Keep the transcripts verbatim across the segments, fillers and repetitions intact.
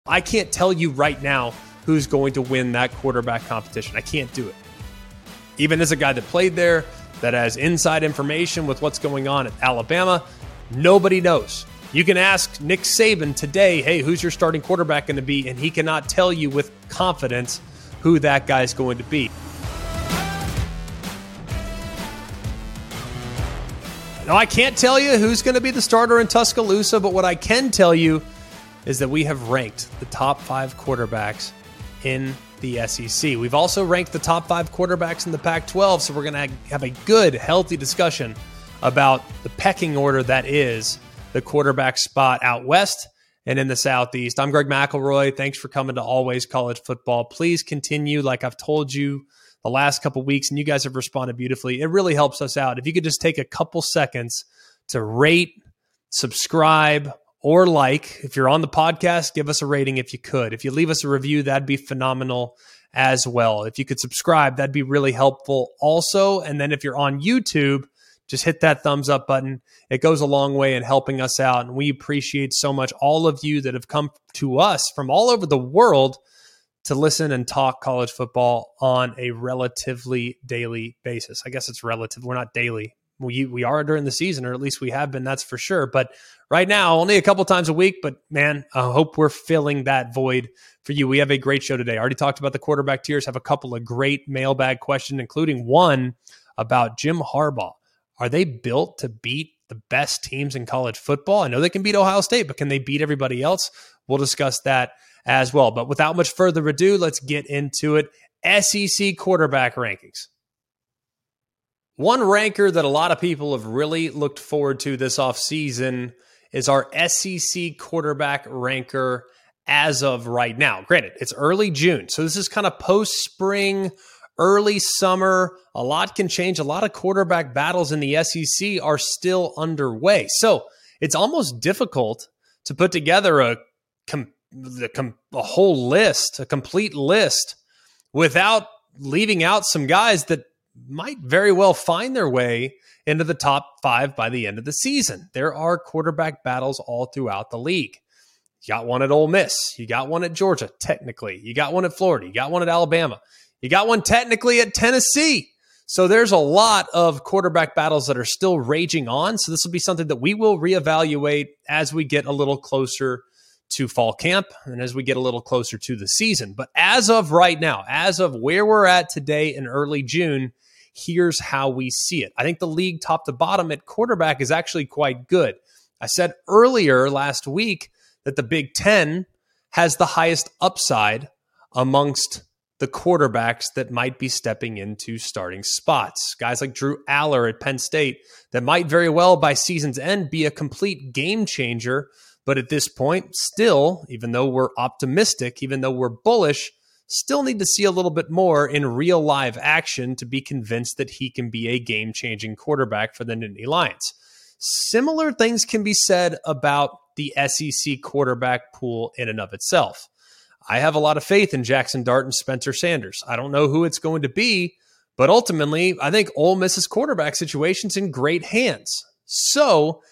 I can't tell you right now who's going to win that quarterback competition. I can't do it. Even as a guy that played there, that has inside information with what's going on at Alabama, nobody knows. You can ask Nick Saban today, hey, who's your starting quarterback going to be? And he cannot tell you with confidence who that guy's going to be. Now, I can't tell you who's going to be the starter in Tuscaloosa, but what I can tell you is that we have ranked the top five quarterbacks in the S E C. We've also ranked the top five quarterbacks in the Pac twelve, so we're going to have a good, healthy discussion about the pecking order that is the quarterback spot out west and in the Southeast. I'm Greg McElroy. Thanks for coming to Always College Football. Please continue, like I've told you the last couple weeks, and you guys have responded beautifully. It really helps us out. If you could just take a couple seconds to rate, subscribe, or like. If you're on the podcast, give us a rating if you could. If you leave us a review, that'd be phenomenal as well. If you could subscribe, that'd be really helpful also. And then if you're on YouTube, just hit that thumbs up button. It goes a long way in helping us out. And we appreciate so much all of you that have come to us from all over the world to listen and talk college football on a relatively daily basis. I guess it's relative. We're not daily. We we are during the season, or at least we have been, that's for sure. But right now, only a couple times a week. But man, I hope we're filling that void for you. We have a great show today. I already talked about the quarterback tiers, have a couple of great mailbag questions, including one about Jim Harbaugh. Are they built to beat the best teams in college football? I know they can beat Ohio State, but can they beat everybody else? We'll discuss that as well. But without much further ado, let's get into it. S E C quarterback rankings. One ranker that a lot of people have really looked forward to this offseason is our S E C quarterback ranker as of right now. Granted, it's early June, so this is kind of post-spring, early summer. A lot can change. A lot of quarterback battles in the S E C are still underway. So it's almost difficult to put together a, com- the com- a whole list, a complete list, without leaving out some guys that might very well find their way into the top five by the end of the season. There are quarterback battles all throughout the league. You got one at Ole Miss. You got one at Georgia, technically. You got one at Florida. You got one at Alabama. You got one technically at Tennessee. So there's a lot of quarterback battles that are still raging on. So this will be something that we will reevaluate as we get a little closer to fall camp and as we get a little closer to the season. But as of right now, as of where we're at today in early June, here's how we see it. I think the league top to bottom at quarterback is actually quite good. I said earlier last week that the Big Ten has the highest upside amongst the quarterbacks that might be stepping into starting spots. Guys like Drew Aller at Penn State that might very well by season's end be a complete game changer. But at this point, still, even though we're optimistic, even though we're bullish, still need to see a little bit more in real live action to be convinced that he can be a game-changing quarterback for the Nittany Lions. Similar things can be said about the S E C quarterback pool in and of itself. I have a lot of faith in Jackson Dart and Spencer Sanders. I don't know who it's going to be, but ultimately, I think Ole Miss's quarterback situation's in great hands. So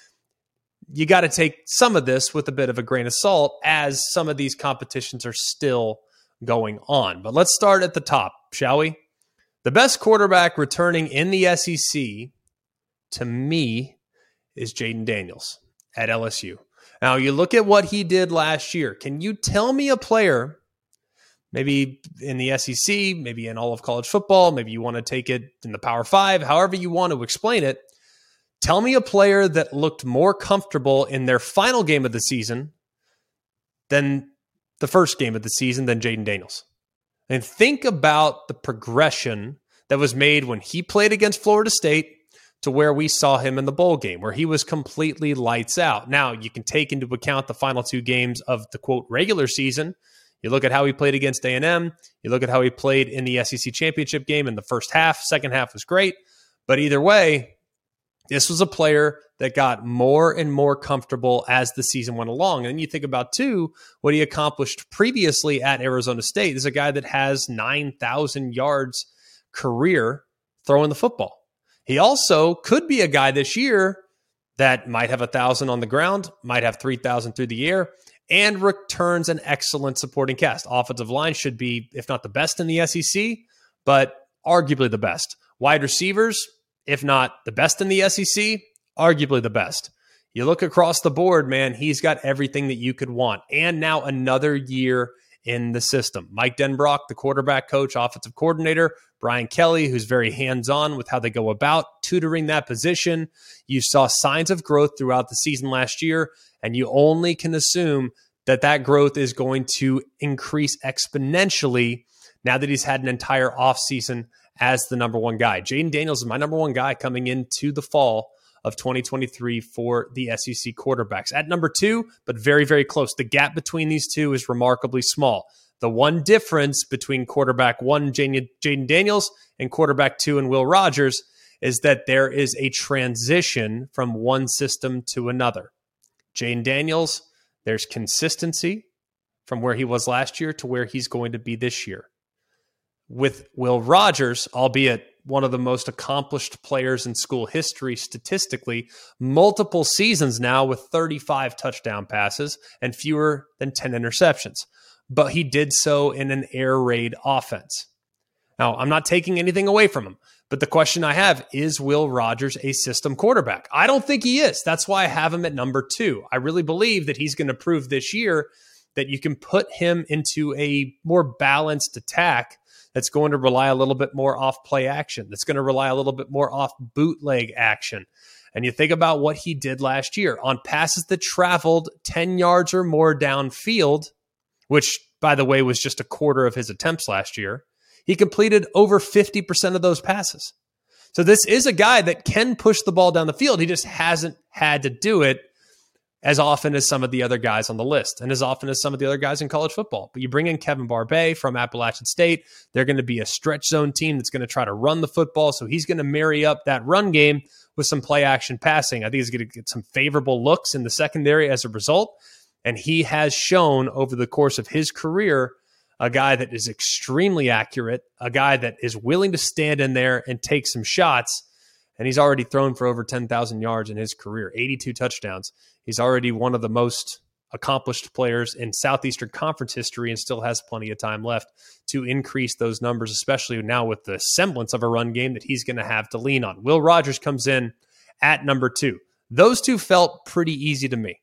you got to take some of this with a bit of a grain of salt as some of these competitions are still going on. But let's start at the top, shall we? The best quarterback returning in the S E C, to me, is Jayden Daniels at L S U. Now, you look at what he did last year. Can you tell me a player, maybe in the S E C, maybe in all of college football, maybe you want to take it in the Power Five, however you want to explain it, tell me a player that looked more comfortable in their final game of the season than the first game of the season than Jayden Daniels. And think about the progression that was made when he played against Florida State to where we saw him in the bowl game, where he was completely lights out. Now, you can take into account the final two games of the, quote, regular season. You look at how he played against A and M. You look at how he played in the S E C championship game in the first half. Second half was great. But either way, this was a player that got more and more comfortable as the season went along. And then you think about, too, what he accomplished previously at Arizona State. This is a guy that has nine thousand yards career throwing the football. He also could be a guy this year that might have one thousand on the ground, might have three thousand through the air, and returns an excellent supporting cast. Offensive line should be, if not the best in the S E C, but arguably the best. Wide receivers, if not the best in the S E C, arguably the best. You look across the board, man, he's got everything that you could want. And now another year in the system. Mike Denbrock, the quarterback coach, offensive coordinator, Brian Kelly, who's very hands-on with how they go about tutoring that position. You saw signs of growth throughout the season last year, and you only can assume that that growth is going to increase exponentially now that he's had an entire offseason as the number one guy. Jayden Daniels is my number one guy coming into the fall of twenty twenty-three for the S E C quarterbacks. At number two, but very, very close. The gap between these two is remarkably small. The one difference between quarterback one, Jayden Daniels, and quarterback two and Will Rogers is that there is a transition from one system to another. Jayden Daniels, there's consistency from where he was last year to where he's going to be this year. With Will Rogers, albeit one of the most accomplished players in school history statistically, multiple seasons now with thirty-five touchdown passes and fewer than ten interceptions. But he did so in an air raid offense. Now, I'm not taking anything away from him, but the question I have is, Will Rogers a system quarterback? I don't think he is. That's why I have him at number two. I really believe that he's going to prove this year that you can put him into a more balanced attack that's going to rely a little bit more off play action, that's going to rely a little bit more off bootleg action. And you think about what he did last year on passes that traveled ten yards or more downfield, which, by the way, was just a quarter of his attempts last year. He completed over fifty percent of those passes. So this is a guy that can push the ball down the field. He just hasn't had to do it as often as some of the other guys on the list and as often as some of the other guys in college football. But you bring in Kevin Barbay from Appalachian State. They're going to be a stretch zone team that's going to try to run the football. So he's going to marry up that run game with some play action passing. I think he's going to get some favorable looks in the secondary as a result. And he has shown over the course of his career a guy that is extremely accurate, a guy that is willing to stand in there and take some shots. And he's already thrown for over ten thousand yards in his career, eighty-two touchdowns. He's already one of the most accomplished players in Southeastern Conference history and still has plenty of time left to increase those numbers, especially now with the semblance of a run game that he's going to have to lean on. Will Rogers comes in at number two. Those two felt pretty easy to me.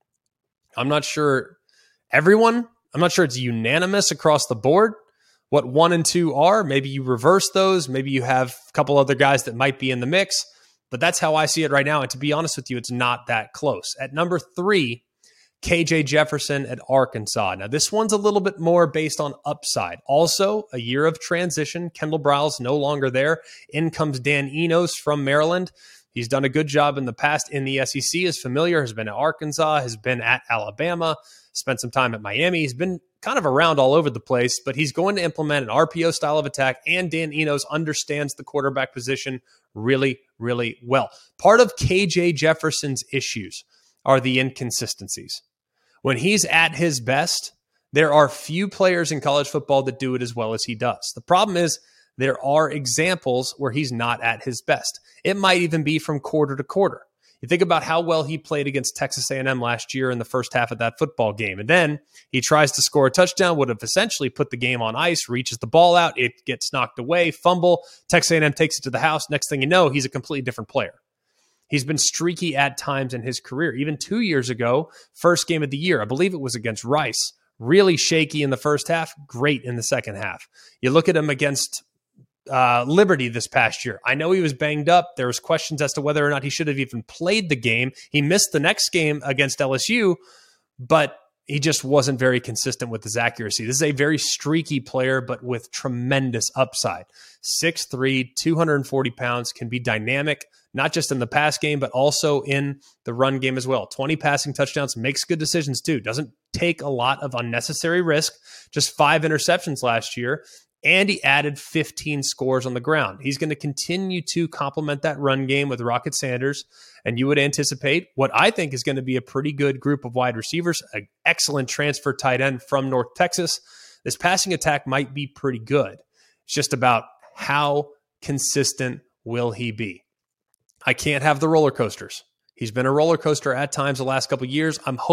I'm not sure everyone, I'm not sure it's unanimous across the board what one and two are. Maybe you reverse those. Maybe you have a couple other guys that might be in the mix. But that's how I see it right now. And to be honest with you, it's not that close. At number three, K J Jefferson at Arkansas. Now, this one's a little bit more based on upside. Also, a year of transition. Kendall Briles no longer there. In comes Dan Enos from Maryland. He's done a good job in the past in the S E C, is familiar, has been at Arkansas, has been at Alabama, spent some time at Miami. He's been kind of around all over the place, but he's going to implement an R P O style of attack, and Dan Enos understands the quarterback position really, really well. Part of K J Jefferson's issues are the inconsistencies. When he's at his best, there are few players in college football that do it as well as he does. The problem is there are examples where he's not at his best. It might even be from quarter to quarter. You think about how well he played against Texas A and M last year in the first half of that football game. And then he tries to score a touchdown, would have essentially put the game on ice, reaches the ball out, it gets knocked away, fumble, Texas A and M takes it to the house. Next thing you know, he's a completely different player. He's been streaky at times in his career. Even two years ago, first game of the year, I believe it was against Rice. Really shaky in the first half, great in the second half. You look at him against Uh, Liberty this past year. I know he was banged up. There was questions as to whether or not he should have even played the game. He missed the next game against L S U, but he just wasn't very consistent with his accuracy. This is a very streaky player, but with tremendous upside. six three, two hundred forty pounds, can be dynamic, not just in the pass game, but also in the run game as well. twenty passing touchdowns, makes good decisions too. Doesn't take a lot of unnecessary risk. Just five interceptions last year. And he added fifteen scores on the ground. He's going to continue to complement that run game with Rocket Sanders. And you would anticipate what I think is going to be a pretty good group of wide receivers, an excellent transfer tight end from North Texas. This passing attack might be pretty good. It's just about how consistent will he be. I can't have the roller coasters. He's been a roller coaster at times the last couple of years. I'm hoping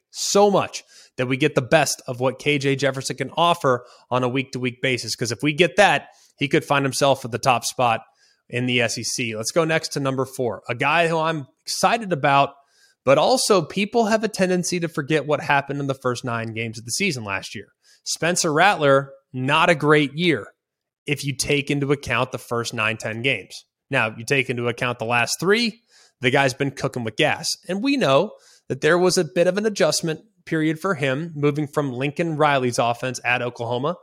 so much that we get the best of what K J Jefferson can offer on a week-to-week basis. Because if we get that, he could find himself at the top spot in the S E C. Let's go next to number four, a guy who I'm excited about, but also people have a tendency to forget what happened in the first nine games of the season last year. Spencer Rattler, not a great year if you take into account the first nine, ten games. Now, you take into account the last three, the guy's been cooking with gas. And we know that there was a bit of an adjustment period for him, moving from Lincoln Riley's offense at Oklahoma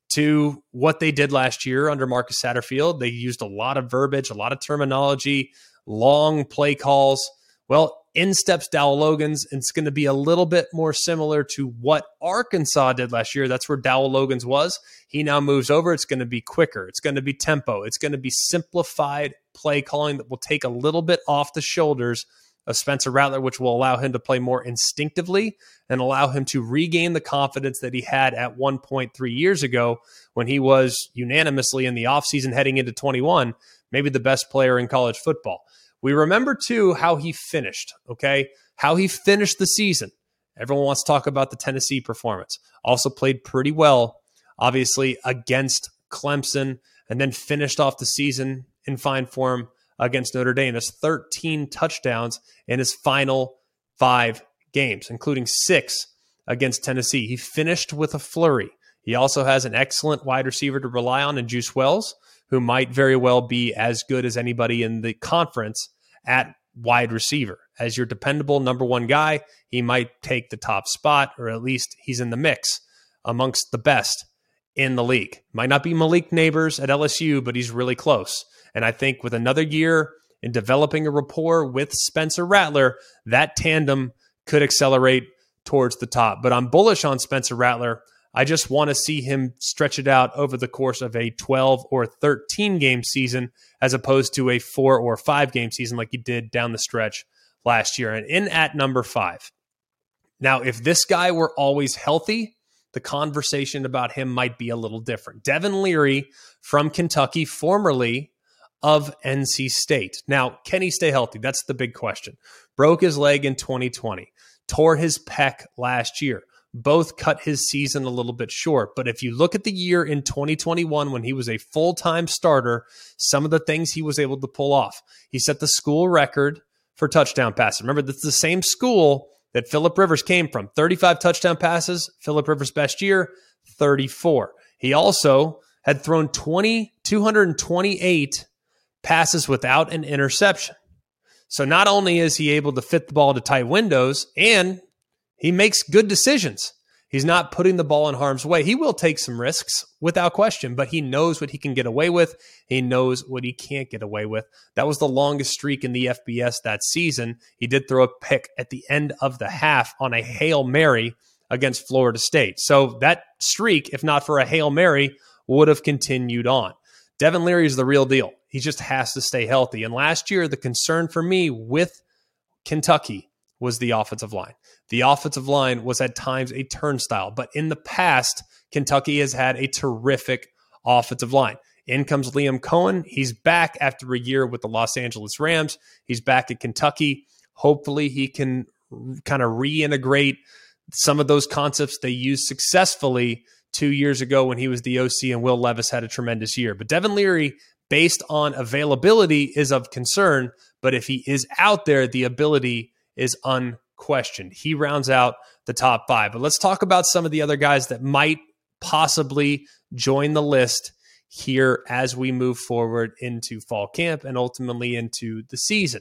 to what they did last year under Marcus Satterfield. They used a lot of verbiage, a lot of terminology, long play calls. Well, in steps Dowell Logans, and it's going to be a little bit more similar to what Arkansas did last year. That's where Dowell Logans was. He now moves over. It's going to be quicker. It's going to be tempo. It's going to be simplified play calling that will take a little bit off the shoulders of Spencer Rattler, which will allow him to play more instinctively and allow him to regain the confidence that he had at one point three years ago when he was unanimously in the offseason heading into twenty-one, maybe the best player in college football. We remember, too, how he finished, okay? How he finished the season. Everyone wants to talk about the Tennessee performance. Also played pretty well, obviously, against Clemson, and then finished off the season in fine form against Notre Dame. That's thirteen touchdowns in his final five games, including six against Tennessee. He finished with a flurry. He also has an excellent wide receiver to rely on in Juice Wells, who might very well be as good as anybody in the conference at wide receiver. As your dependable number one guy, he might take the top spot, or at least he's in the mix amongst the best in the league. Might not be Malik Neighbors at L S U, but he's really close. And I think with another year in developing a rapport with Spencer Rattler, that tandem could accelerate towards the top. But I'm bullish on Spencer Rattler. I just want to see him stretch it out over the course of a twelve or thirteen game season as opposed to a four or five game season like he did down the stretch last year. And in at number five. Now, if this guy were always healthy, the conversation about him might be a little different. Devin Leary from Kentucky, formerly of N C State. Now, can he stay healthy? That's the big question. Broke his leg in twenty twenty, tore his pec last year. Both cut his season a little bit short. But if you look at the year in twenty twenty-one when he was a full-time starter, some of the things he was able to pull off. He set the school record for touchdown passes. Remember, that's the same school that Phillip Rivers came from. thirty-five touchdown passes, Phillip Rivers' best year, thirty-four. He also had thrown two hundred twenty-eight passes without an interception. So not only is he able to fit the ball to tight windows, and he makes good decisions. He's not putting the ball in harm's way. He will take some risks without question, but he knows what he can get away with. He knows what he can't get away with. That was the longest streak in the F B S that season. He did throw a pick at the end of the half on a Hail Mary against Florida State. So that streak, if not for a Hail Mary, would have continued on. Devin Leary is the real deal. He just has to stay healthy. And last year, the concern for me with Kentucky was the offensive line. The offensive line was at times a turnstile, but in the past, Kentucky has had a terrific offensive line. In comes Liam Cohen. He's back after a year with the Los Angeles Rams. He's back at Kentucky. Hopefully he can kind of reintegrate some of those concepts they used successfully two years ago when he was the O C and Will Levis had a tremendous year. But Devin Leary, based on availability, is of concern, but if he is out there, the ability is unquestioned. He rounds out the top five. But let's talk about some of the other guys that might possibly join the list here as we move forward into fall camp and ultimately into the season.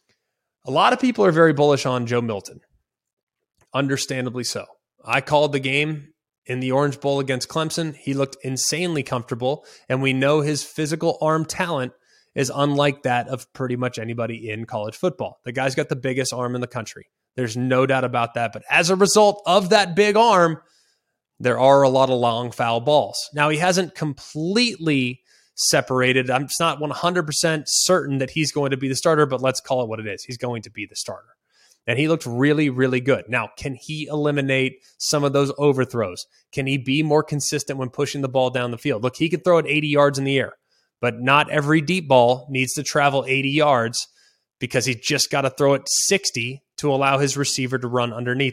A lot of people are very bullish on Joe Milton. Understandably so. I called the game in the Orange Bowl against Clemson. He looked insanely comfortable, and we know his physical arm talent is unlike that of pretty much anybody in college football. The guy's got the biggest arm in the country. There's no doubt about that. But as a result of that big arm, there are a lot of long foul balls. Now, he hasn't completely separated. I'm just not one hundred percent certain that he's going to be the starter, but let's call it what it is. He's going to be the starter. And he looked really, really good. Now, can he eliminate some of those overthrows? Can he be more consistent when pushing the ball down the field? Look, he could throw it eighty yards in the air, but not every deep ball needs to travel eighty yards because he just got to throw it sixty to allow his receiver to run underneath it.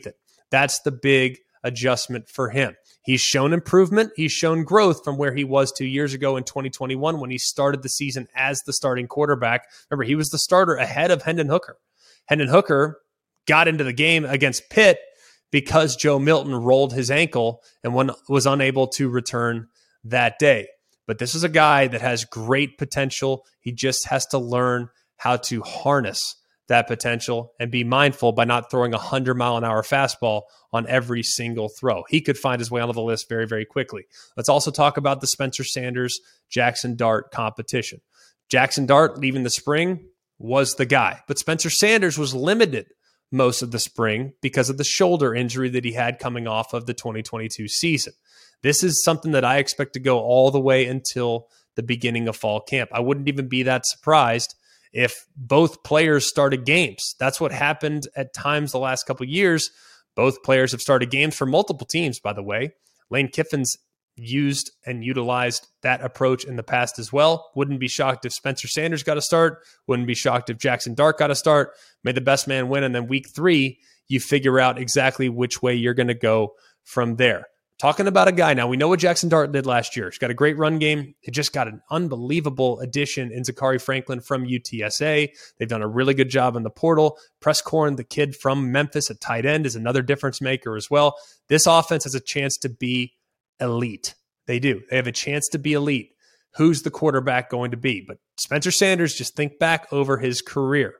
That's the big adjustment for him. He's shown improvement. He's shown growth from where he was two years ago in twenty twenty-one when he started the season as the starting quarterback. Remember, he was the starter ahead of Hendon Hooker. Hendon Hooker got into the game against Pitt because Joe Milton rolled his ankle and one was unable to return that day. But this is a guy that has great potential. He just has to learn how to harness that potential and be mindful by not throwing a one hundred mile an hour fastball on every single throw. He could find his way onto the list very, very quickly. Let's also talk about the Spencer Sanders, Jackson Dart competition. Jackson Dart, leaving the spring, was the guy. But Spencer Sanders was limited most of the spring because of the shoulder injury that he had coming off of the twenty twenty-two season. This is something that I expect to go all the way until the beginning of fall camp. I wouldn't even be that surprised if both players started games. That's what happened at times the last couple of years. Both players have started games for multiple teams, by the way. Lane Kiffin's used and utilized that approach in the past as well. Wouldn't be shocked if Spencer Sanders got a start. Wouldn't be shocked if Jackson Dart got a start. May the best man win. And then week three, you figure out exactly which way you're going to go from there. Talking about a guy now, we know what Jackson Dart did last year. He's got a great run game. He just got an unbelievable addition in Zachary Franklin from U T S A. They've done a really good job in the portal. Prescorn, the kid from Memphis at tight end, is another difference maker as well. This offense has a chance to be elite. They do. They have a chance to be elite. Who's the quarterback going to be? But Spencer Sanders, just think back over his career.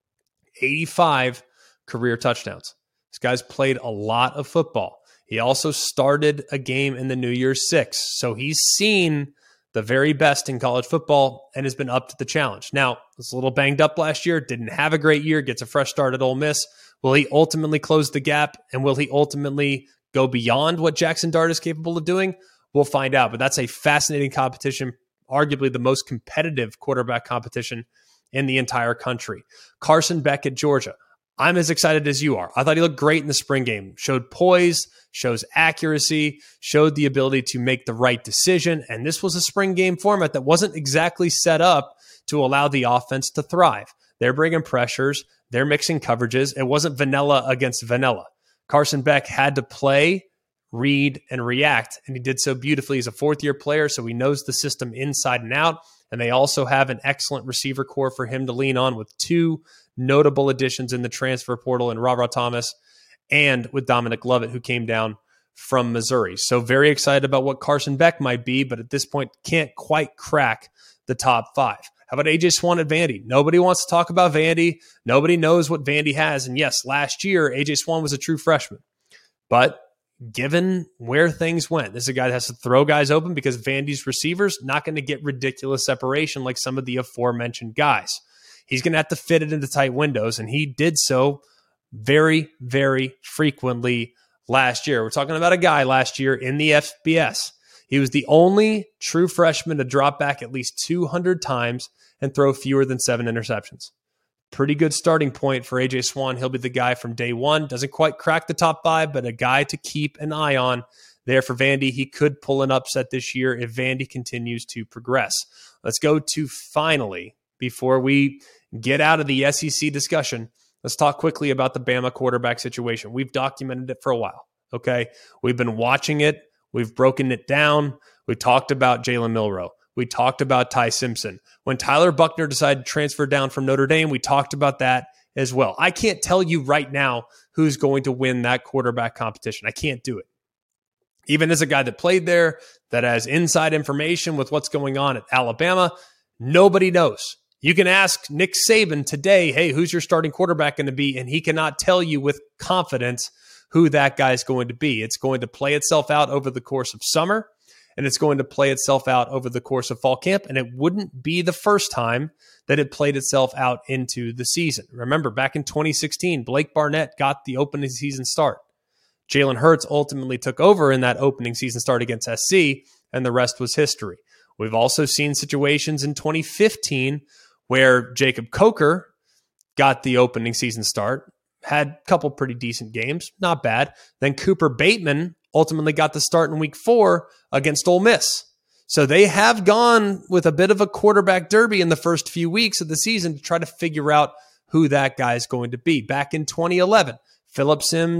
eighty-five career touchdowns. This guy's played a lot of football. He also started a game in the New Year's Six. So he's seen the very best in college football and has been up to the challenge. Now, was a little banged up last year, didn't have a great year, gets a fresh start at Ole Miss. Will he ultimately close the gap, and will he ultimately go beyond what Jackson Dart is capable of doing? We'll find out. But that's a fascinating competition, arguably the most competitive quarterback competition in the entire country. Carson Beck at Georgia. I'm as excited as you are. I thought he looked great in the spring game. Showed poise, shows accuracy, showed the ability to make the right decision. And this was a spring game format that wasn't exactly set up to allow the offense to thrive. They're bringing pressures. They're mixing coverages. It wasn't vanilla against vanilla. Carson Beck had to play, read, and react, and he did so beautifully. He's a fourth-year player, so he knows the system inside and out. And they also have an excellent receiver core for him to lean on with two notable additions in the transfer portal in Ra-Ra Thomas and with Dominic Lovett, who came down from Missouri. So very excited about what Carson Beck might be, but at this point can't quite crack the top five. How about A J Swann at Vandy? Nobody wants to talk about Vandy. Nobody knows what Vandy has. And yes, last year, A J Swann was a true freshman. But given where things went, this is a guy that has to throw guys open because Vandy's receivers not going to get ridiculous separation like some of the aforementioned guys. He's going to have to fit it into tight windows, and he did so very, very frequently last year. We're talking about a guy last year in the F B S. He was the only true freshman to drop back at least two hundred times and throw fewer than seven interceptions. Pretty good starting point for A J Swann. He'll be the guy from day one. Doesn't quite crack the top five, but a guy to keep an eye on there for Vandy. He could pull an upset this year if Vandy continues to progress. Let's go to finally, before we get out of the S E C discussion, let's talk quickly about the Bama quarterback situation. We've documented it for a while, okay? We've been watching it. We've broken it down. We talked about Jalen Milroe. We talked about Ty Simpson. When Tyler Buchner decided to transfer down from Notre Dame, we talked about that as well. I can't tell you right now who's going to win that quarterback competition. I can't do it. Even as a guy that played there, that has inside information with what's going on at Alabama, nobody knows. You can ask Nick Saban today, hey, who's your starting quarterback going to be? And he cannot tell you with confidence who that guy is going to be. It's going to play itself out over the course of summer, and it's going to play itself out over the course of fall camp. And it wouldn't be the first time that it played itself out into the season. Remember, back in twenty sixteen, Blake Barnett got the opening season start. Jalen Hurts ultimately took over in that opening season start against S C, and the rest was history. We've also seen situations in twenty fifteen where Jacob Coker got the opening season start, had a couple pretty decent games, not bad. Then Cooper Bateman ultimately got the start in week four against Ole Miss. So they have gone with a bit of a quarterback derby in the first few weeks of the season to try to figure out who that guy is going to be. Back in twenty eleven, Phillip Sims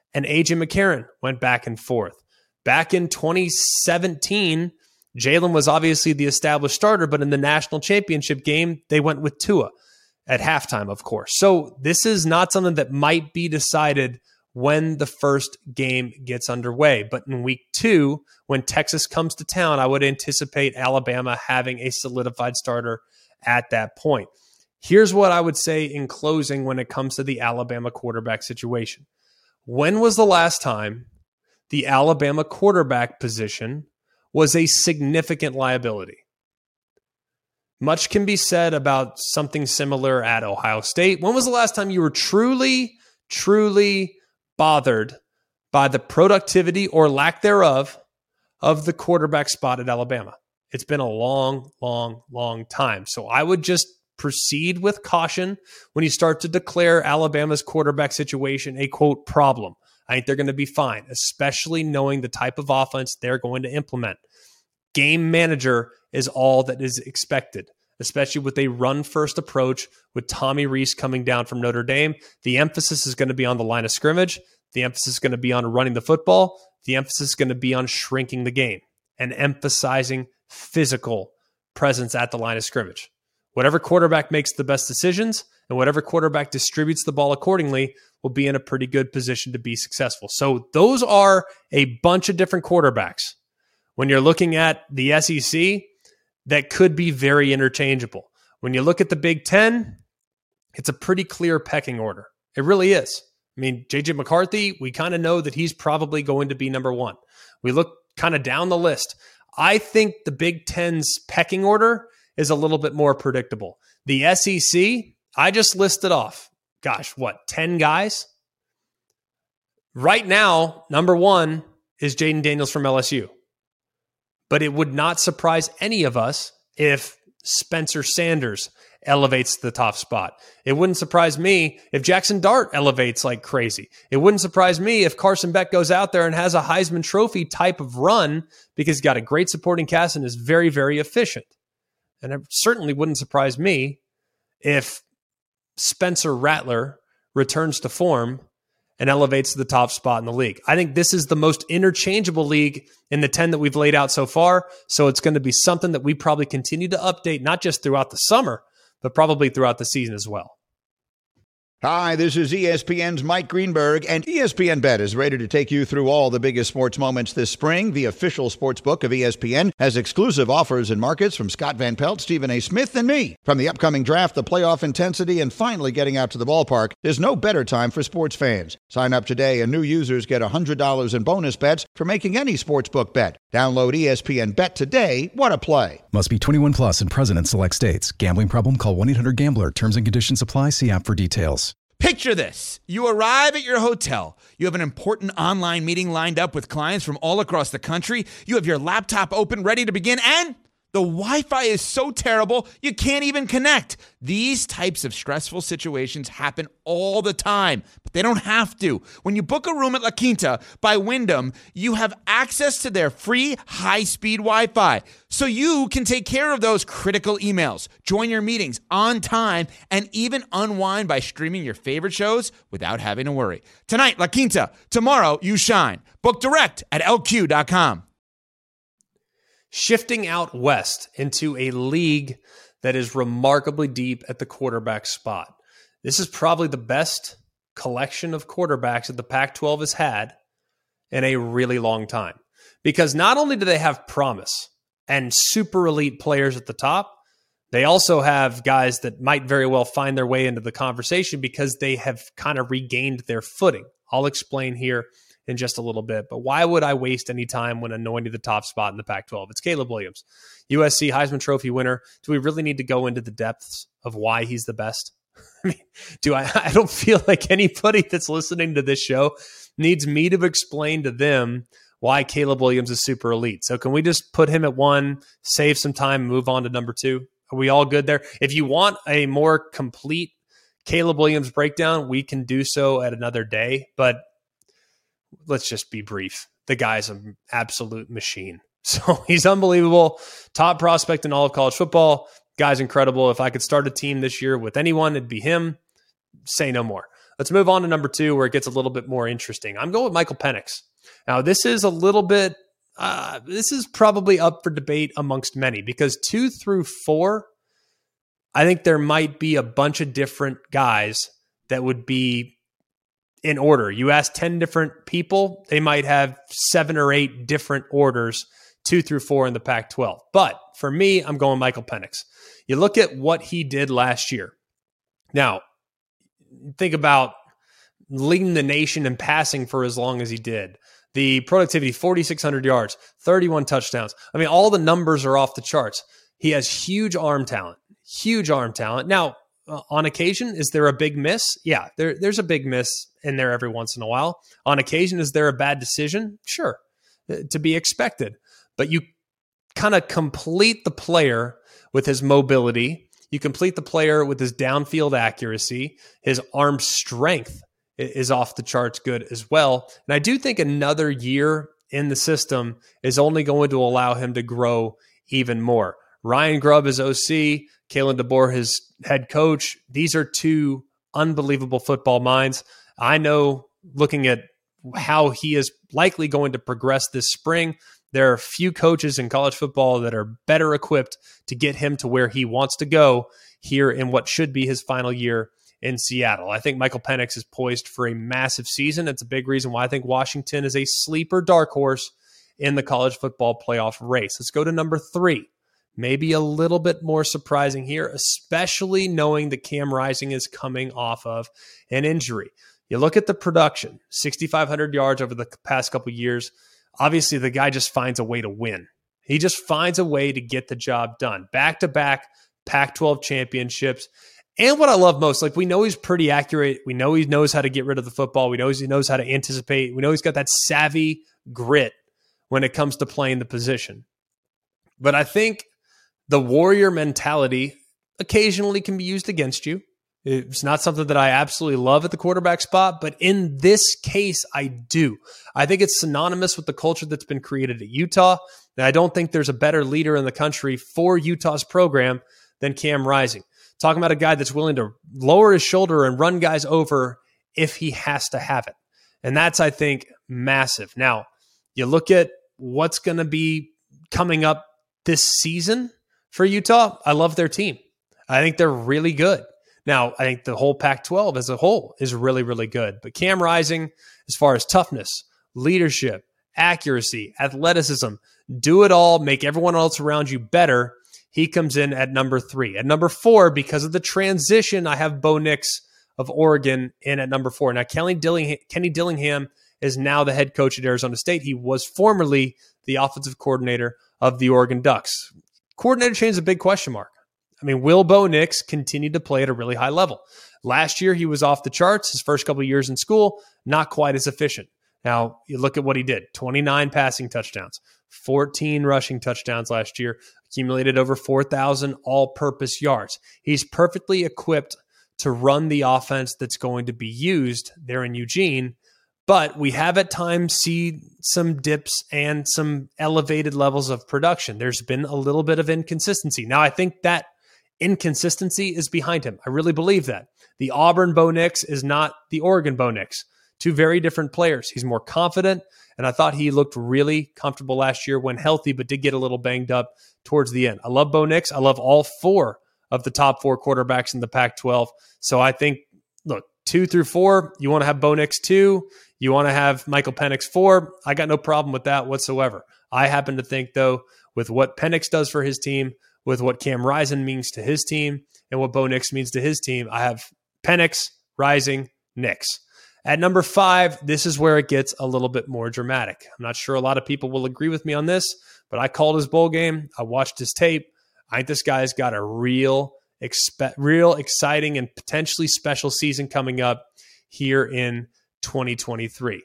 and A J McCarron went back and forth. Back in twenty seventeen, Jalen was obviously the established starter, but in the national championship game, they went with Tua at halftime, of course. So this is not something that might be decided when the first game gets underway. But in week two, when Texas comes to town, I would anticipate Alabama having a solidified starter at that point. Here's what I would say in closing when it comes to the Alabama quarterback situation. When was the last time the Alabama quarterback position was a significant liability? Much can be said about something similar at Ohio State. When was the last time you were truly, truly bothered by the productivity or lack thereof of the quarterback spot at Alabama? It's been a long, long, long time. So I would just proceed with caution when you start to declare Alabama's quarterback situation a, quote, problem. I think they're going to be fine, especially knowing the type of offense they're going to implement. Game manager is all that is expected, especially with a run-first approach with Tommy Rees coming down from Notre Dame. The emphasis is going to be on the line of scrimmage. The emphasis is going to be on running the football. The emphasis is going to be on shrinking the game and emphasizing physical presence at the line of scrimmage. Whatever quarterback makes the best decisions and whatever quarterback distributes the ball accordingly will be in a pretty good position to be successful. So those are a bunch of different quarterbacks when you're looking at the S E C that could be very interchangeable. When you look at the Big Ten, it's a pretty clear pecking order. It really is. I mean, J J McCarthy, we kind of know that he's probably going to be number one. We look kind of down the list. I think the Big Ten's pecking order is a little bit more predictable. The S E C, I just listed off, gosh, what, ten guys? Right now, number one is Jaden Daniels from L S U. But it would not surprise any of us if Spencer Sanders elevates to the top spot. It wouldn't surprise me if Jackson Dart elevates like crazy. It wouldn't surprise me if Carson Beck goes out there and has a Heisman Trophy type of run because he's got a great supporting cast and is very, very efficient. And it certainly wouldn't surprise me if Spencer Rattler returns to form and elevates to the top spot in the league. I think this is the most interchangeable league in the ten that we've laid out so far. So it's going to be something that we probably continue to update, not just throughout the summer, but probably throughout the season as well. Hi, this is E S P N's Mike Greenberg, and E S P N Bet is ready to take you through all the biggest sports moments this spring. The official sports book of E S P N has exclusive offers and markets from Scott Van Pelt, Stephen A. Smith, and me. From the upcoming draft, the playoff intensity, and finally getting out to the ballpark, there's no better time for sports fans. Sign up today, and new users get one hundred dollars in bonus bets for making any sportsbook bet. Download E S P N Bet today. What a play. Must be twenty-one plus and present in select states. Gambling problem? Call one eight hundred gambler. Terms and conditions apply. See app for details. Picture this. You arrive at your hotel. You have an important online meeting lined up with clients from all across the country. You have your laptop open, ready to begin, and the Wi-Fi is so terrible, you can't even connect. These types of stressful situations happen all the time, but they don't have to. When you book a room at La Quinta by Wyndham, you have access to their free high-speed Wi-Fi, so you can take care of those critical emails, join your meetings on time, and even unwind by streaming your favorite shows without having to worry. Tonight, La Quinta. Tomorrow, you shine. Book direct at L Q dot com. Shifting out west into a league that is remarkably deep at the quarterback spot. This is probably the best collection of quarterbacks that the Pac twelve has had in a really long time. Because not only do they have promise and super elite players at the top, they also have guys that might very well find their way into the conversation because they have kind of regained their footing. I'll explain here in just a little bit, but why would I waste any time when anointing the top spot in the Pac twelve? It's Caleb Williams, U S C Heisman Trophy winner. Do we really need to go into the depths of why he's the best? I mean, do I? I don't feel like anybody that's listening to this show needs me to explain to them why Caleb Williams is super elite. So can we just put him at one, save some time, and move on to number two? Are we all good there? If you want a more complete Caleb Williams breakdown, we can do so at another day, but let's just be brief. The guy's an absolute machine. So he's unbelievable. Top prospect in all of college football. Guy's incredible. If I could start a team this year with anyone, it'd be him. Say no more. Let's move on to number two, where it gets a little bit more interesting. I'm going with Michael Penix. Now, this is a little bit, uh, this is probably up for debate amongst many, because two through four, I think there might be a bunch of different guys that would be in order. You ask ten different people, they might have seven or eight different orders, two through four in the Pac twelve. But for me, I'm going Michael Penix. You look at what he did last year. Now, think about leading the nation in passing for as long as he did. The productivity, forty-six hundred yards, thirty-one touchdowns. I mean, all the numbers are off the charts. He has huge arm talent, huge arm talent. Now, uh, on occasion, is there a big miss? Yeah, there, there's a big miss in there every once in a while. On occasion, is there a bad decision? Sure, uh, to be expected. But you kind of complete the player with his mobility. You complete the player with his downfield accuracy. His arm strength is off the charts good as well. And I do think another year in the system is only going to allow him to grow even more. Ryan Grubb is O C, Kalen DeBoer his head coach. These are two unbelievable football minds. I know, looking at how he is likely going to progress this spring, there are few coaches in college football that are better equipped to get him to where he wants to go here in what should be his final year in Seattle. I think Michael Penix is poised for a massive season. It's a big reason why I think Washington is a sleeper dark horse in the college football playoff race. Let's go to number three. Maybe a little bit more surprising here, especially knowing that Cam Rising is coming off of an injury. You look at the production, sixty-five hundred yards over the past couple years. Obviously, the guy just finds a way to win. He just finds a way to get the job done. Back-to-back Pac twelve championships. And what I love most, like, we know he's pretty accurate. We know he knows how to get rid of the football. We know he knows how to anticipate. We know he's got that savvy grit when it comes to playing the position. But I think the warrior mentality occasionally can be used against you. It's not something that I absolutely love at the quarterback spot, but in this case, I do. I think it's synonymous with the culture that's been created at Utah. And I don't think there's a better leader in the country for Utah's program than Cam Rising. Talking about a guy that's willing to lower his shoulder and run guys over if he has to have it. And that's, I think, massive. Now, you look at what's going to be coming up this season for Utah. I love their team. I think they're really good. Now, I think the whole Pac twelve as a whole is really, really good. But Cam Rising, as far as toughness, leadership, accuracy, athleticism, do it all, make everyone else around you better, he comes in at number three. At number four, because of the transition, I have Bo Nix of Oregon in at number four. Now, Kenny Dillingham, Kenny Dillingham is now the head coach at Arizona State. He was formerly the offensive coordinator of the Oregon Ducks. Coordinator change is a big question mark. I mean, will Bo Nix continue to play at a really high level? Last year, he was off the charts. His first couple of years in school, not quite as efficient. Now, you look at what he did. twenty-nine passing touchdowns, fourteen rushing touchdowns last year, accumulated over four thousand all-purpose yards. He's perfectly equipped to run the offense that's going to be used there in Eugene, but we have at times seen some dips and some elevated levels of production. There's been a little bit of inconsistency. Now, I think that inconsistency is behind him. I really believe that. The Auburn Bo Nix is not the Oregon Bo Nix. Two very different players. He's more confident, and I thought he looked really comfortable last year when healthy, but did get a little banged up towards the end. I love Bo Nix. I love all four of the top four quarterbacks in the Pac twelve. So I think, look, two through four, you want to have Bo Nix two, you want to have Michael Penix four. I got no problem with that whatsoever. I happen to think, though, with what Penix does for his team, with what Cam Rising means to his team, and what Bo Nix means to his team, I have Penix, Rising, Nix. At number five, this is where it gets a little bit more dramatic. I'm not sure a lot of people will agree with me on this, but I called his bowl game. I watched his tape. I think this guy's got a real, expe- real exciting and potentially special season coming up here in twenty twenty-three.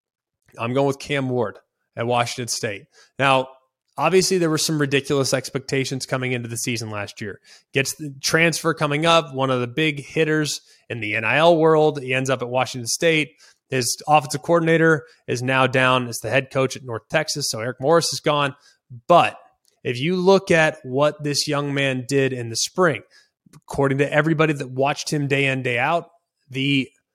I'm going with Cam Ward at Washington State. Now, obviously, there were some ridiculous expectations coming into the season last year. Gets the transfer coming up, one of the big hitters in the N I L world. He ends up at Washington State. His offensive coordinator is now down as the head coach at North Texas, so Eric Morris is gone. But if you look at what this young man did in the spring, according to everybody that watched him day in, day out, the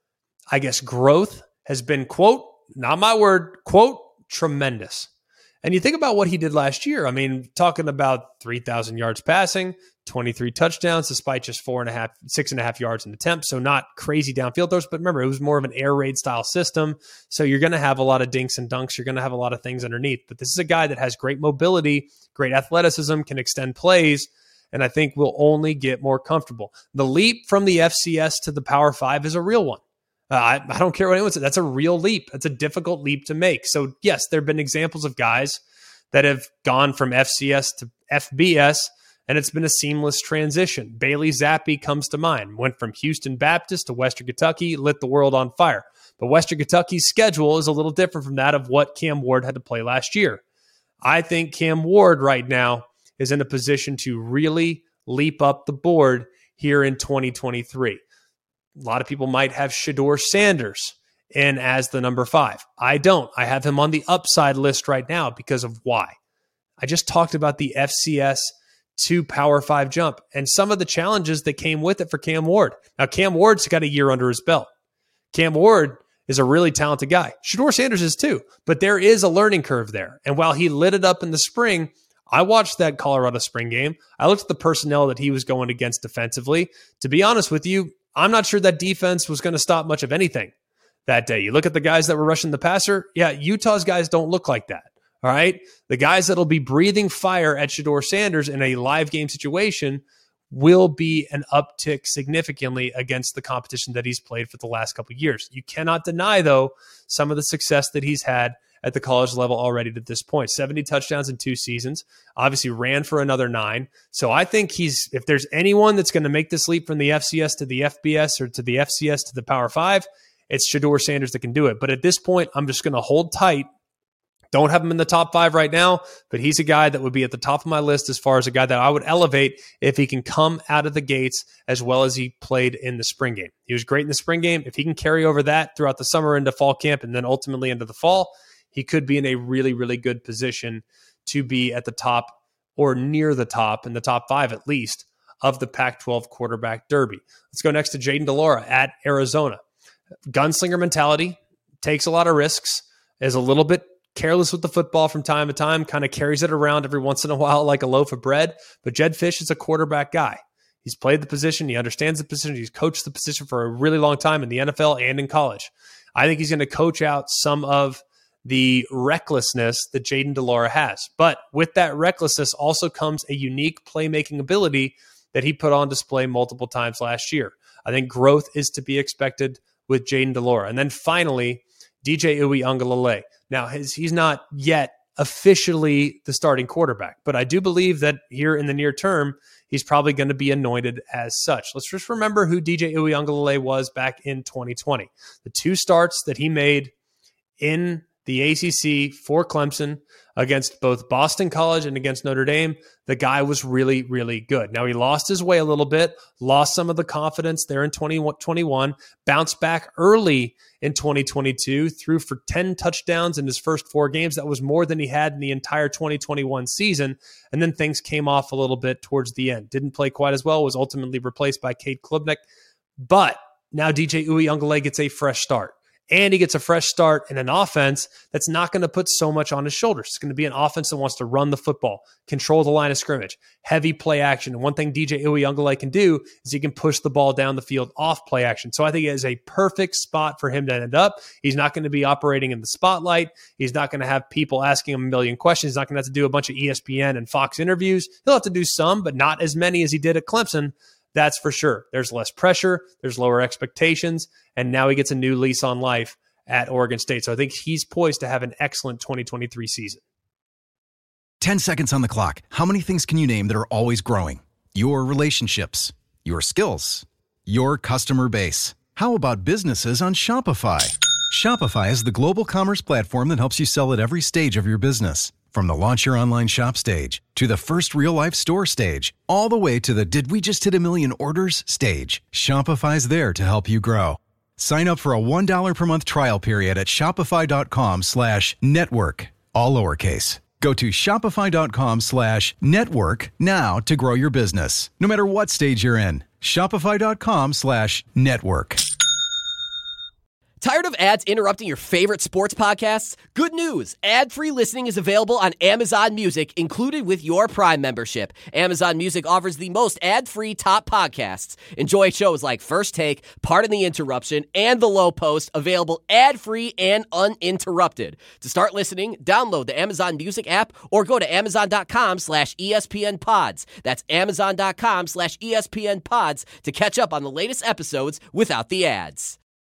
I guess, growth has been, quote, not my word, quote, tremendous. And you think about what he did last year. I mean, talking about three thousand yards passing, twenty-three touchdowns, despite just four and a half, six and a half yards in attempts. So not crazy downfield throws, but remember, it was more of an air raid style system. So you're going to have a lot of dinks and dunks. You're going to have a lot of things underneath. But this is a guy that has great mobility, great athleticism, can extend plays, and I think will only get more comfortable. The leap from the F C S to the Power Five is a real one. Uh, I, I don't care what anyone says. That's a real leap. That's a difficult leap to make. So yes, there have been examples of guys that have gone from F C S to F B S, and it's been a seamless transition. Bailey Zappi comes to mind. Went from Houston Baptist to Western Kentucky, lit the world on fire. But Western Kentucky's schedule is a little different from that of what Cam Ward had to play last year. I think Cam Ward right now is in a position to really leap up the board here in twenty twenty-three. A lot of people might have Shedeur Sanders in as the number five. I don't. I have him on the upside list right now because of why. I just talked about the F C S to Power Five jump and some of the challenges that came with it for Cam Ward. Now, Cam Ward's got a year under his belt. Cam Ward is a really talented guy. Shedeur Sanders is too, but there is a learning curve there. And while he lit it up in the spring, I watched that Colorado spring game. I looked at the personnel that he was going against defensively. To be honest with you, I'm not sure that defense was going to stop much of anything that day. You look at the guys that were rushing the passer. Yeah, Utah's guys don't look like that. All right. The guys that'll be breathing fire at Shedeur Sanders in a live game situation will be an uptick significantly against the competition that he's played for the last couple of years. You cannot deny, though, some of the success that he's had at the college level already to this point. seventy touchdowns in two seasons, obviously ran for another nine. So I think he's, if there's anyone that's going to make this leap from the F C S to the F B S or to the F C S to the Power Five, it's Shedeur Sanders that can do it. But at this point, I'm just going to hold tight. Don't have him in the top five right now, but he's a guy that would be at the top of my list as far as a guy that I would elevate if he can come out of the gates as well as he played in the spring game. He was great in the spring game. If he can carry over that throughout the summer into fall camp and then ultimately into the fall, he could be in a really, really good position to be at the top or near the top, in the top five at least, of the Pac twelve quarterback derby. Let's go next to Jayden de Laura at Arizona. Gunslinger mentality, takes a lot of risks, is a little bit careless with the football from time to time, kind of carries it around every once in a while like a loaf of bread. But Jedd Fisch is a quarterback guy. He's played the position. He understands the position. He's coached the position for a really long time in the N F L and in college. I think he's going to coach out some of the recklessness that Jayden de Laura has. But with that recklessness also comes a unique playmaking ability that he put on display multiple times last year. I think growth is to be expected with Jayden de Laura. And then finally, D J Uiagalelei. Now, his, he's not yet officially the starting quarterback, but I do believe that here in the near term, he's probably going to be anointed as such. Let's just remember who D J Uiagalelei was back in twenty twenty. The two starts that he made in the A C C for Clemson against both Boston College and against Notre Dame, the guy was really, really good. Now, he lost his way a little bit, lost some of the confidence there in twenty twenty-one, bounced back early in twenty twenty-two, threw for ten touchdowns in his first four games. That was more than he had in the entire twenty twenty-one season. And then things came off a little bit towards the end. Didn't play quite as well, was ultimately replaced by Cade Klubnik. But now D J Uiagalelei gets a fresh start. And he gets a fresh start in an offense that's not going to put so much on his shoulders. It's going to be an offense that wants to run the football, control the line of scrimmage, heavy play action. And one thing D J Uiagalelei can do is he can push the ball down the field off play action. So I think it is a perfect spot for him to end up. He's not going to be operating in the spotlight. He's not going to have people asking him a million questions. He's not going to have to do a bunch of E S P N and Fox interviews. He'll have to do some, but not as many as he did at Clemson. That's for sure. There's less pressure. There's lower expectations. And now he gets a new lease on life at Oregon State. So I think he's poised to have an excellent twenty twenty-three season. ten seconds on the clock. How many things can you name that are always growing? Your relationships, your skills, your customer base. How about businesses on Shopify? Shopify is the global commerce platform that helps you sell at every stage of your business. From the launch your online shop stage to the first real-life store stage, all the way to the did we just hit a million orders stage, Shopify's there to help you grow. Sign up for a one dollar per month trial period at shopify.com slash network, all lowercase. Go to shopify.com slash network now to grow your business, no matter what stage you're in. Shopify.com slash network. Tired of ads interrupting your favorite sports podcasts? Good news! Ad-free listening is available on Amazon Music, included with your Prime membership. Amazon Music offers the most ad-free top podcasts. Enjoy shows like First Take, Pardon the Interruption, and The Low Post, available ad-free and uninterrupted. To start listening, download the Amazon Music app or go to amazon.com slash ESPN pods. That's amazon.com slash ESPN pods to catch up on the latest episodes without the ads.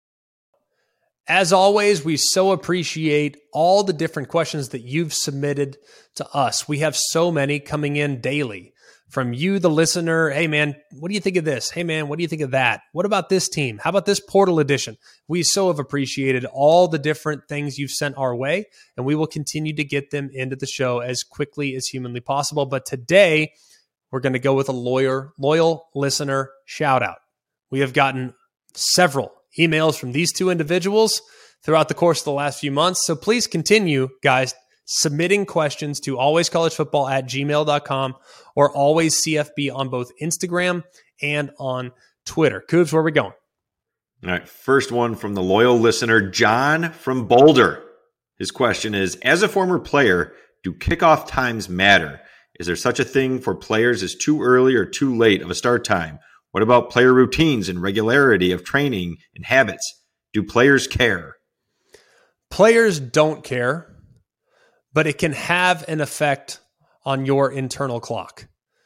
As always, we so appreciate all the different questions that you've submitted to us. We have so many coming in daily from you, the listener. Hey, man, what do you think of this? Hey, man, what do you think of that? What about this team? How about this portal edition? We so have appreciated all the different things you've sent our way, and we will continue to get them into the show as quickly as humanly possible. But today, we're going to go with a lawyer, loyal listener shout out. We have gotten several emails from these two individuals throughout the course of the last few months. So please continue, guys, submitting questions to alwayscollegefootball at gmail dot com or always C F B on both Instagram and on Twitter. Coobs, where are we going? All right, first one from the loyal listener, John from Boulder. His question is, as a former player, do kickoff times matter? Is there such a thing for players as too early or too late of a start time? What about player routines and regularity of training and habits? Do players care? Players don't care, but it can have an effect on your internal clock.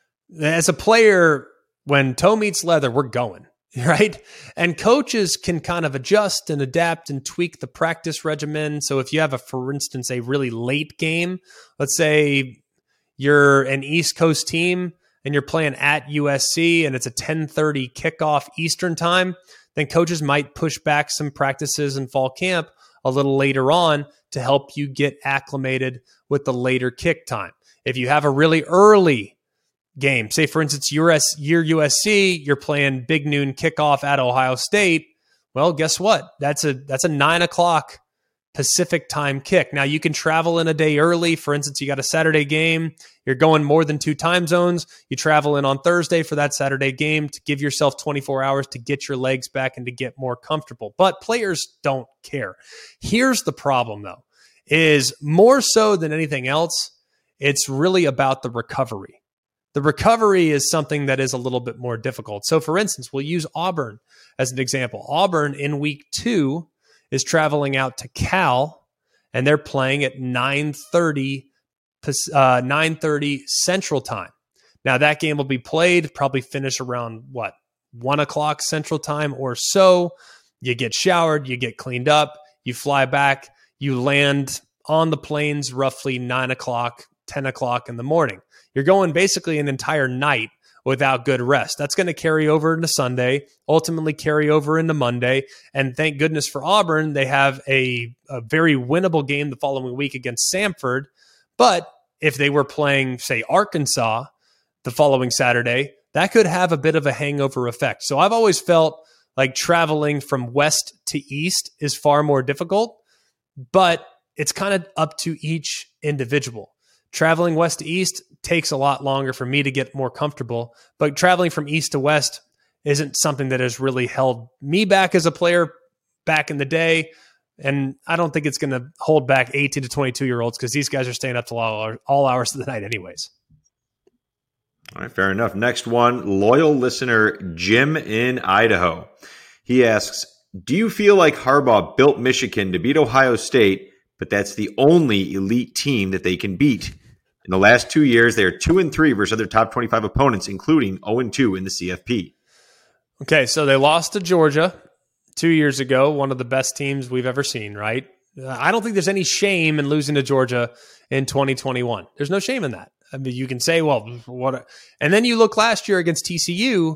As a player, when toe meets leather, we're going, right? And coaches can kind of adjust and adapt and tweak the practice regimen. So if you have, a, for instance, a really late game, let's say you're an East Coast team, and you're playing at U S C and it's a ten thirty kickoff Eastern time, then coaches might push back some practices in fall camp a little later on to help you get acclimated with the later kick time. If you have a really early game, say for instance, you're U S C, you're playing big noon kickoff at Ohio State, well, guess what? That's a that's a nine o'clock Pacific time kick. Now you can travel in a day early. For instance, you got a Saturday game. You're going more than two time zones. You travel in on Thursday for that Saturday game to give yourself twenty-four hours to get your legs back and to get more comfortable. But players don't care. Here's the problem though, is more so than anything else, it's really about the recovery. The recovery is something that is a little bit more difficult. So for instance, we'll use Auburn as an example. Auburn in week two is traveling out to Cal, and they're playing at nine thirty uh, nine thirty Central Time. Now, that game will be played, probably finish around, what, one o'clock Central Time or so. You get showered, you get cleaned up, you fly back, you land on the plains roughly nine o'clock, ten o'clock in the morning. You're going basically an entire night without good rest. That's going to carry over into Sunday, ultimately carry over into Monday. And thank goodness for Auburn, they have a, a very winnable game the following week against Samford. But if they were playing, say, Arkansas the following Saturday, that could have a bit of a hangover effect. So I've always felt like traveling from west to east is far more difficult, but it's kind of up to each individual. Traveling west to east takes a lot longer for me to get more comfortable, but traveling from east to west isn't something that has really held me back as a player back in the day. And I don't think it's going to hold back eighteen to twenty-two year olds because these guys are staying up till all, all hours of the night anyways. All right, fair enough. Next one, loyal listener Jim in Idaho. He asks, do you feel like Harbaugh built Michigan to beat Ohio State, but that's the only elite team that they can beat? In the last two years, they are two and three versus other top twenty-five opponents, including zero and two in the C F P. Okay, so they lost to Georgia two years ago, one of the best teams we've ever seen, right? Uh, I don't think there's any shame in losing to Georgia in twenty twenty-one. There's no shame in that. I mean, you can say, well, what? And then you look last year against T C U.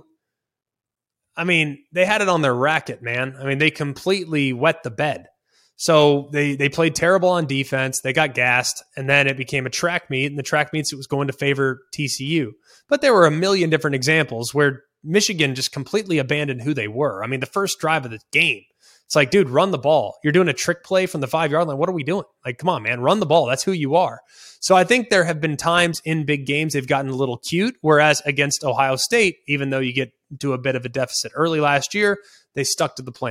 I mean, they had it on their racket, man. I mean, they completely wet the bed. So they they played terrible on defense. They got gassed, and then it became a track meet, and the track meets it was going to favor T C U. But there were a million different examples where Michigan just completely abandoned who they were. I mean, the first drive of the game, it's like, dude, run the ball. You're doing a trick play from the five-yard line. What are we doing? Like, come on, man, run the ball. That's who you are. So I think there have been times in big games they've gotten a little cute, whereas against Ohio State, even though you get to a bit of a deficit early last year, they stuck to the plan.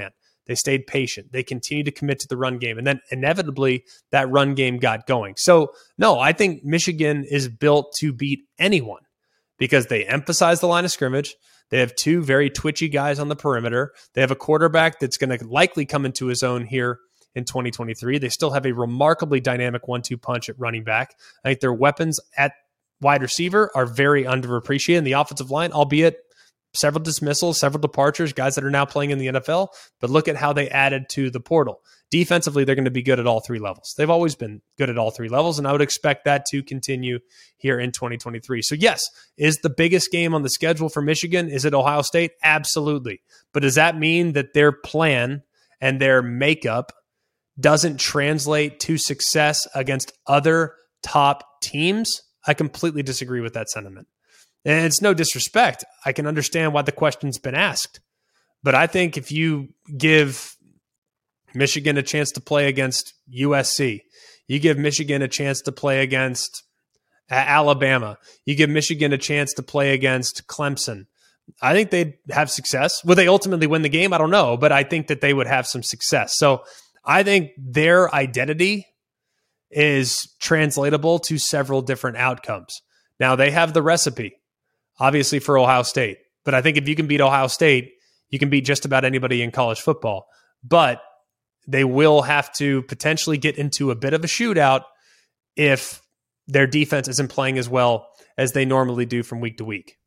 They stayed patient. They continued to commit to the run game. And then inevitably, that run game got going. So, no, I think Michigan is built to beat anyone because they emphasize the line of scrimmage. They have two very twitchy guys on the perimeter. They have a quarterback that's going to likely come into his own here in twenty twenty-three. They still have a remarkably dynamic one two punch at running back. I think their weapons at wide receiver are very underappreciated in the offensive line, albeit several dismissals, several departures, guys that are now playing in the N F L. But look at how they added to the portal. Defensively, they're going to be good at all three levels. They've always been good at all three levels, and I would expect that to continue here in twenty twenty-three. So yes, is the biggest game on the schedule for Michigan, is it Ohio State? Absolutely. But does that mean that their plan and their makeup doesn't translate to success against other top teams? I completely disagree with that sentiment. And it's no disrespect. I can understand why the question's been asked. But I think if you give Michigan a chance to play against U S C, you give Michigan a chance to play against Alabama, you give Michigan a chance to play against Clemson, I think they'd have success. Will they ultimately win the game? I don't know, but I think that they would have some success. So I think their identity is translatable to several different outcomes. Now, they have the recipe, obviously, for Ohio State. But I think if you can beat Ohio State, you can beat just about anybody in college football. But they will have to potentially get into a bit of a shootout if their defense isn't playing as well as they normally do from week to week.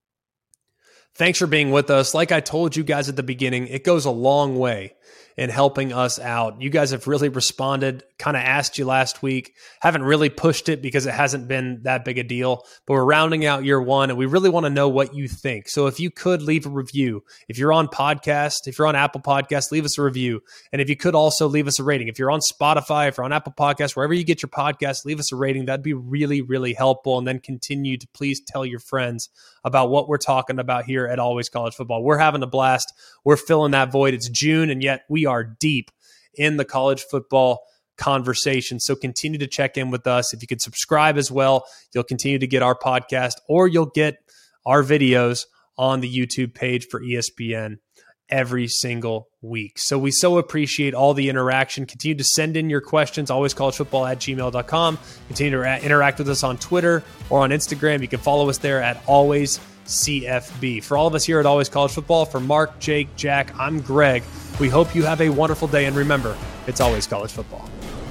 Thanks for being with us. Like I told you guys at the beginning, it goes a long way in helping us out. You guys have really responded, kind of asked you last week. Haven't really pushed it because it hasn't been that big a deal, but we're rounding out year one and we really want to know what you think. So if you could leave a review, if you're on podcast, if you're on Apple Podcasts, leave us a review. And if you could also leave us a rating. If you're on Spotify, if you're on Apple Podcasts, wherever you get your podcast, leave us a rating. That'd be really, really helpful. And then continue to please tell your friends about what we're talking about here at Always College Football. We're having a blast. We're filling that void. It's June, and yet we are deep in the college football conversation. So continue to check in with us. If you could subscribe as well, you'll continue to get our podcast, or you'll get our videos on the YouTube page for E S P N every single week. So we so appreciate all the interaction. Continue to send in your questions, alwayscollegefootball at gmail dot com. Continue to interact with us on Twitter or on Instagram. You can follow us there at always C F B. For all of us here at Always College Football, for Mark, Jake, Jack, I'm Greg. We hope you have a wonderful day, and remember, it's always college football.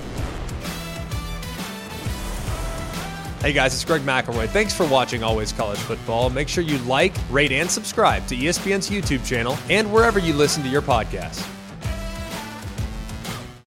Hey guys, it's Greg McElroy. Thanks for watching Always College Football. Make sure you like, rate, and subscribe to E S P N's YouTube channel and wherever you listen to your podcasts.